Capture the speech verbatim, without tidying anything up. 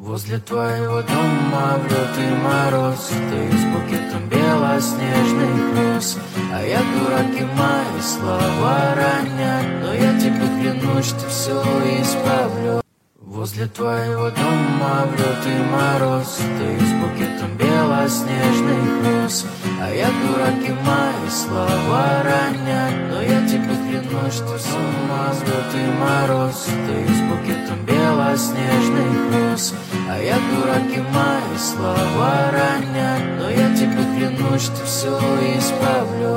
Возле твоего дома в лютый мороз ты с букетом белоснежных роз. А я, дурак, и мои слова ранят, но я тебе клянусь, что все исправлю. Возле твоего дома в лютый мороз ты с букетом белоснежных роз. А я, дурак, и мои слова ранят, но я тебе клянусь, что с ума в лютый мороз ты с букетом белоснежных роз. А я, дурак, и мои слова ранят, но я тебе клянусь, что все исправлю.